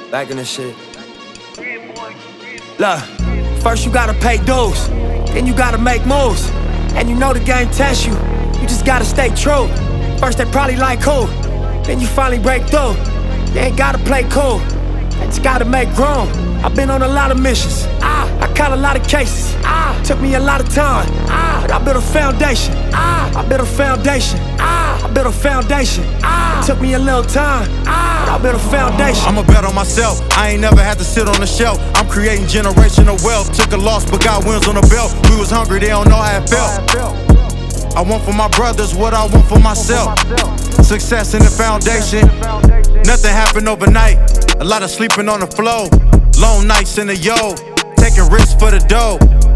Back in this shit. Look, first you gotta pay dues, then you gotta make moves. And you know the game tests you, you just gotta stay true. First they probably like who, then you finally break through. You ain't gotta play cool, you just gotta make room. I've been on a lot of missions, I caught a lot of cases, took me a lot of time, but I built a foundation, I built a foundation, I built a foundation. It took me a little time, but I built a foundation. I'ma bet on myself, I ain't never had to sit on the shelf. I'm creating generational wealth, took a loss but got wins on the belt. We was hungry, they don't know how it felt. I want for my brothers what I want for myself. Success in the foundation, nothing happened overnight. A lot of sleeping on the floor, long nights in the yo, taking risks for the dough.